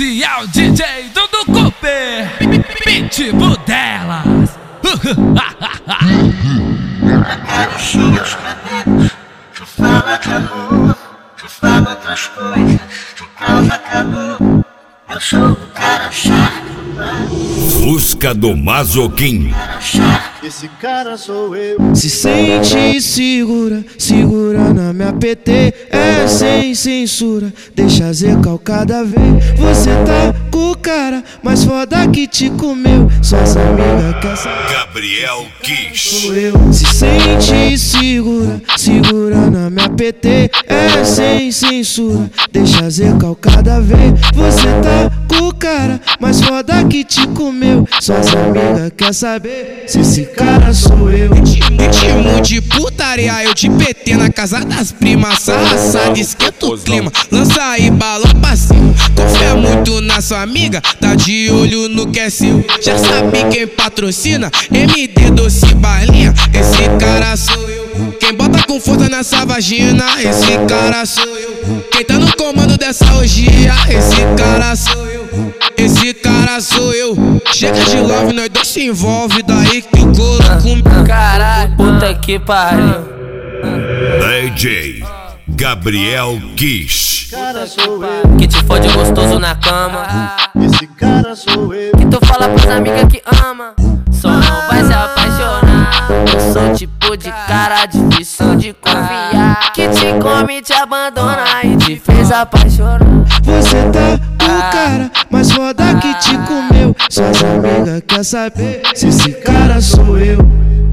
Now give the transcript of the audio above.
Esse é o DJ Dudu Cooper, pitbull delas. Carecia os cabelos, tu fala de amor, tu fala outras coisas, tu causa calor. Eu sou o cara chato. Fusca do Mazoquim. Esse cara sou eu. Se sente segura, segura na minha PT. É sem censura, deixa zecar cada vez. Você tá com o cara mais foda que te comeu. Suas amigas quer saber. Gabriel Kiss. Sou eu. Se sente segura, segura na minha PT. É sem censura, deixa zecar cada vez. Você tá com o cara mais foda que te comeu. Suas amigas quer saber se esse cara sou eu. Ritmo de putaria, eu de PT na casa das primas. Sarraçada, esquenta o clima, lança aí balão pra cima. Confia muito na sua amiga, tá de olho no que é seu. Já sabe quem patrocina, MD Doce Balinha. Esse cara sou eu. Quem bota com força nessa vagina, esse cara sou eu. Quem tá no comando dessa orgia, esse cara sou eu. Esse cara sou eu. Chega de love, nós dois se envolve. Daí que o couro com caralho, puta que pariu. DJ Gabriel Kiss. Cara sou eu. Que te fode gostoso na cama. Esse cara sou eu. Que tu fala pras amigas que ama, só não vai se apaixonar. Eu sou tipo de cara difícil de confiar, que te come, te abandona e te fez apaixonar. Você tá com o cara mais foda que te comeu. Suas amigas quer saber se esse cara sou eu.